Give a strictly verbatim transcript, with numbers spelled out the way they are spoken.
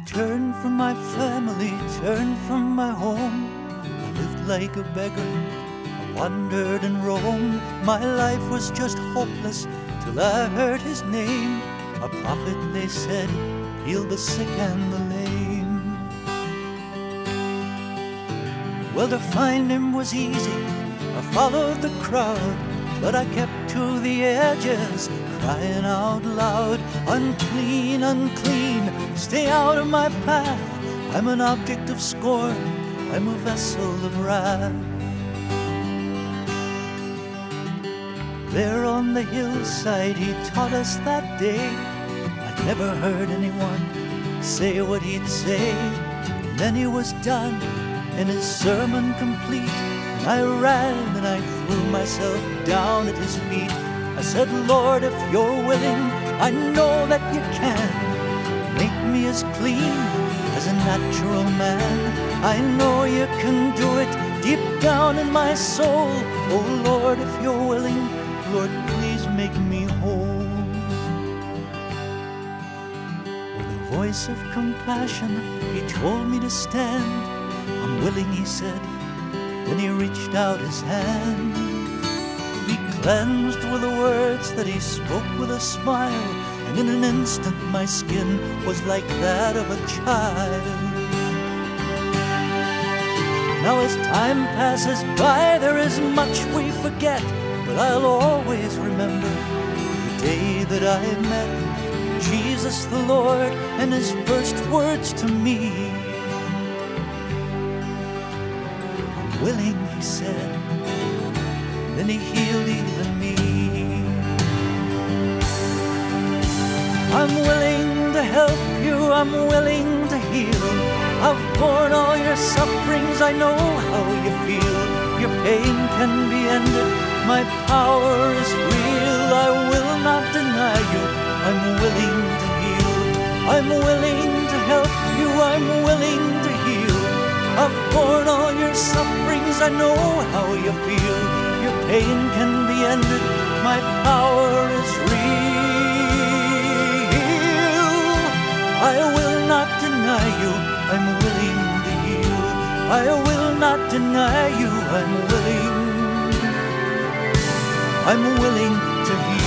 turned from my family, turned from my home. I lived like a beggar, I wandered and roamed. My life was just hopeless till I heard his name. A prophet, they said, healed the sick and the lame. Well, to find him was easy, I followed the crowd, but I kept to the edges, crying out loud, unclean, unclean, stay out of my path. I'm an object of scorn, I'm a vessel of wrath. There on the hillside he taught us that day. I'd never heard anyone say what he'd say. And then he was done and his sermon complete, and I ran and I threw myself down at his feet. I said, Lord, if you're willing, I know that you can make me as clean as a natural man. I know you can do it deep down in my soul. Oh Lord, if you're willing, Lord, please make me whole. With a voice of compassion, he told me to stand. I'm willing, he said, then he reached out his hand. Be cleansed with the words that he spoke with a smile, and in an instant my skin was like that of a child. Now as time passes by, there is much we forget, but I'll always remember the day that I met Jesus the Lord and his first words to me. I'm willing, he said, then he healed even me. I'm willing to help you, I'm willing to heal. I've borne all your sufferings, I know how you feel. Your pain can be ended, my power is real. I will not deny you, I'm willing to heal. I'm willing to help you, I'm willing to heal. I've borne all your sufferings, I know how you feel. Your pain can be ended, my power is real. I will not deny you, I'm willing to heal. I will not deny you, I'm willing. I'm willing to heal.